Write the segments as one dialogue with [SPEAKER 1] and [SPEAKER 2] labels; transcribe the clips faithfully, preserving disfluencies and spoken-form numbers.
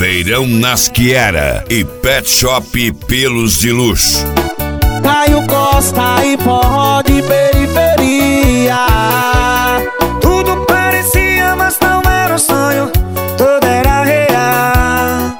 [SPEAKER 1] Verão Nasciera e Pet Shop Pelos de Luxo.
[SPEAKER 2] Caio Costa e forró de periferia.
[SPEAKER 3] Tudo parecia, mas não era um sonho, tudo era real.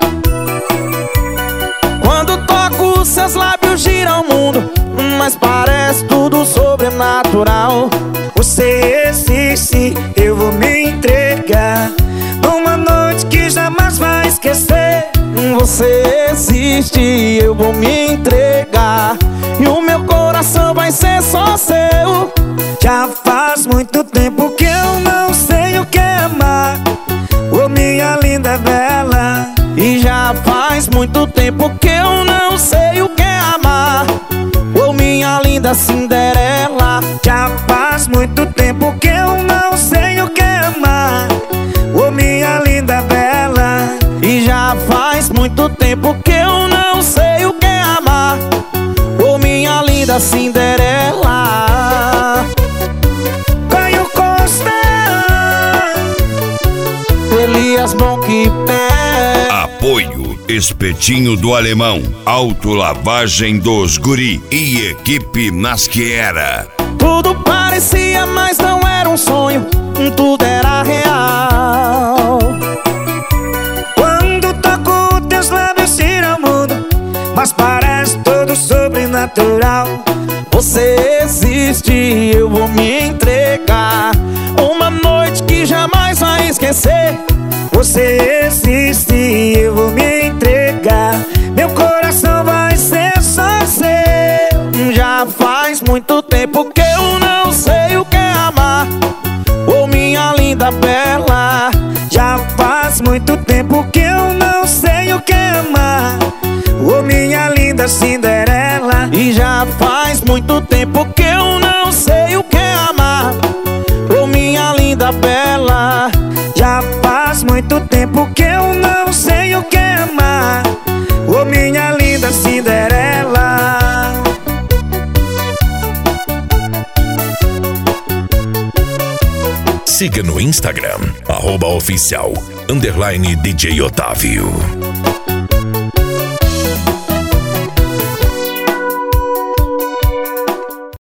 [SPEAKER 2] Quando toco, seus lábios giram o mundo, mas parece tudo sobrenatural.
[SPEAKER 3] Você existe, eu vou me entregar numa noite que jamais vai esquecer.
[SPEAKER 2] Você existe, eu vou me entregar, e o meu coração vai ser só seu.
[SPEAKER 3] Já faz muito tempo que eu não sei o que é amar, ô minha linda bela.
[SPEAKER 2] E já faz muito tempo que eu não sei o que é amar, ô minha linda Cinderela.
[SPEAKER 3] Já faz muito tempo que eu não sei o que é amar, ô minha linda bela.
[SPEAKER 2] E já faz muito tempo que eu não sei o que é amar, ô minha linda Cinderela.
[SPEAKER 3] Caio Costa,
[SPEAKER 2] Elias Bom que pé.
[SPEAKER 1] Apoio Espetinho do Alemão, Autolavagem dos Guri e Equipe Nasciera.
[SPEAKER 2] Tudo parecia, mas não era um sonho, tudo era real.
[SPEAKER 3] Quando toco teus lábios giram o mundo, mas parece tudo sobrenatural.
[SPEAKER 2] Você existe, eu vou me entregar, uma noite que jamais vai esquecer.
[SPEAKER 3] Você existe, eu vou me entregar, meu coração vai ser só seu.
[SPEAKER 2] Já faz muito tempo que eu não sei o que é amar, ô minha linda bela.
[SPEAKER 3] Já faz muito tempo que eu não sei o que é amar, ô minha linda Cinderela.
[SPEAKER 2] E já faz muito tempo que eu não sei o que é amar, ô minha linda bela.
[SPEAKER 3] Já faz muito tempo que eu não sei o que é amar, ô minha linda Cinderela.
[SPEAKER 4] Siga no Instagram, arroba oficial, underline D J Otávio.